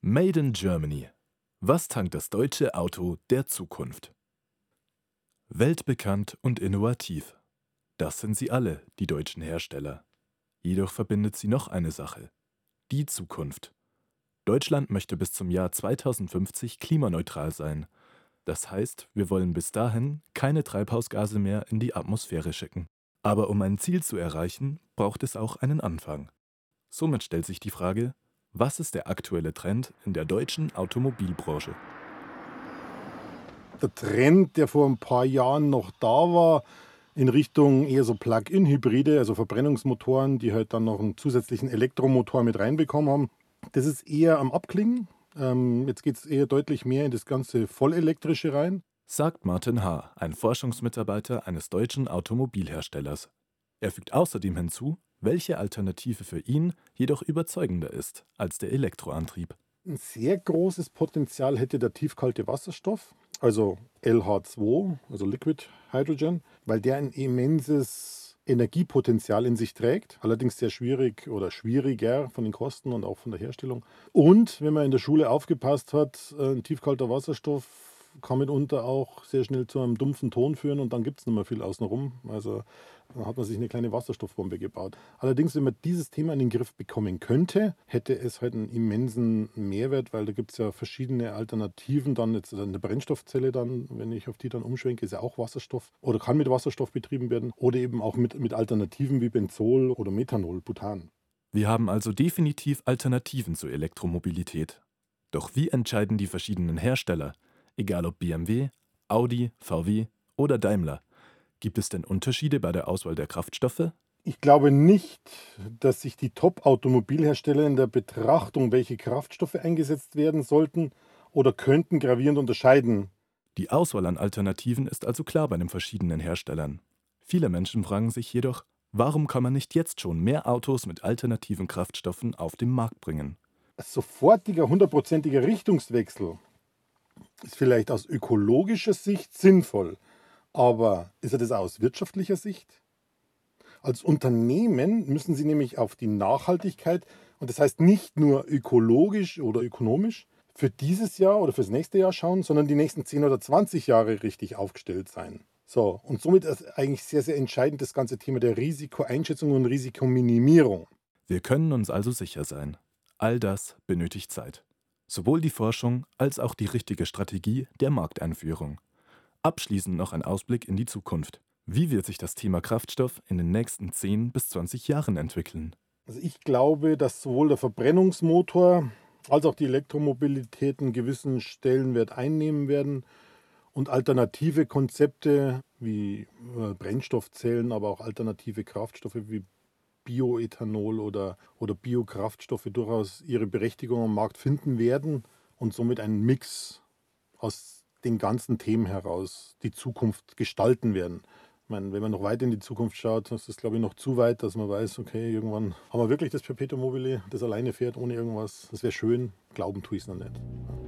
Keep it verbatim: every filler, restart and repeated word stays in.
Made in Germany. Was tankt das deutsche Auto der Zukunft? Weltbekannt und innovativ. Das sind sie alle, die deutschen Hersteller. Jedoch verbindet sie noch eine Sache: die Zukunft. Deutschland möchte bis zum Jahr zweitausendfünfzig klimaneutral sein. Das heißt, wir wollen bis dahin keine Treibhausgase mehr in die Atmosphäre schicken. Aber um ein Ziel zu erreichen, braucht es auch einen Anfang. Somit stellt sich die Frage: Was ist der aktuelle Trend in der deutschen Automobilbranche? Der Trend, der vor ein paar Jahren noch da war, in Richtung eher so Plug-in-Hybride, also Verbrennungsmotoren, die halt dann noch einen zusätzlichen Elektromotor mit reinbekommen haben, das ist eher am Abklingen. Ähm, jetzt geht es eher deutlich mehr in das ganze Vollelektrische rein. Sagt Martin H., ein Forschungsmitarbeiter eines deutschen Automobilherstellers. Er fügt außerdem hinzu, welche Alternative für ihn jedoch überzeugender ist als der Elektroantrieb. Ein sehr großes Potenzial hätte der tiefkalte Wasserstoff, also L H zwei, also Liquid Hydrogen, weil der ein immenses Energiepotenzial in sich trägt, allerdings sehr schwierig oder schwieriger von den Kosten und auch von der Herstellung. Und wenn man in der Schule aufgepasst hat, ein tiefkalter Wasserstoff kann mitunter auch sehr schnell zu einem dumpfen Ton führen und dann gibt es nicht mehr viel außenrum. Also dann hat man sich eine kleine Wasserstoffbombe gebaut. Allerdings, wenn man dieses Thema in den Griff bekommen könnte, hätte es halt einen immensen Mehrwert, weil da gibt es ja verschiedene Alternativen. Dann jetzt eine Brennstoffzelle, dann, wenn ich auf die dann umschwenke, ist ja auch Wasserstoff oder kann mit Wasserstoff betrieben werden oder eben auch mit, mit Alternativen wie Benzol oder Methanol, Butan. Wir haben also definitiv Alternativen zur Elektromobilität. Doch wie entscheiden die verschiedenen Hersteller, egal ob B M W, Audi, V W oder Daimler? Gibt es denn Unterschiede bei der Auswahl der Kraftstoffe? Ich glaube nicht, dass sich die Top-Automobilhersteller in der Betrachtung, welche Kraftstoffe eingesetzt werden sollten oder könnten, gravierend unterscheiden. Die Auswahl an Alternativen ist also klar bei den verschiedenen Herstellern. Viele Menschen fragen sich jedoch, warum kann man nicht jetzt schon mehr Autos mit alternativen Kraftstoffen auf den Markt bringen? Ein sofortiger, hundertprozentiger Richtungswechsel ist vielleicht aus ökologischer Sicht sinnvoll, aber ist er das auch aus wirtschaftlicher Sicht? Als Unternehmen müssen Sie nämlich auf die Nachhaltigkeit, und das heißt nicht nur ökologisch oder ökonomisch, für dieses Jahr oder fürs nächste Jahr schauen, sondern die nächsten zehn oder zwanzig Jahre richtig aufgestellt sein. So, und somit ist eigentlich sehr, sehr entscheidend das ganze Thema der Risikoeinschätzung und Risikominimierung. Wir können uns also sicher sein: All das benötigt Zeit. Sowohl die Forschung als auch die richtige Strategie der Markteinführung. Abschließend noch ein Ausblick in die Zukunft. Wie wird sich das Thema Kraftstoff in den nächsten zehn bis zwanzig Jahren entwickeln? Also ich glaube, dass sowohl der Verbrennungsmotor als auch die Elektromobilität einen gewissen Stellenwert einnehmen werden und alternative Konzepte wie äh, Brennstoffzellen, aber auch alternative Kraftstoffe wie Bioethanol oder, oder Biokraftstoffe durchaus ihre Berechtigung am Markt finden werden und somit einen Mix aus den ganzen Themen heraus die Zukunft gestalten werden. Ich meine, wenn man noch weit in die Zukunft schaut, ist das, glaube ich, noch zu weit, dass man weiß, okay, irgendwann haben wir wirklich das Perpetuum mobile, das alleine fährt ohne irgendwas. Das wäre schön, glauben tue ich es noch nicht.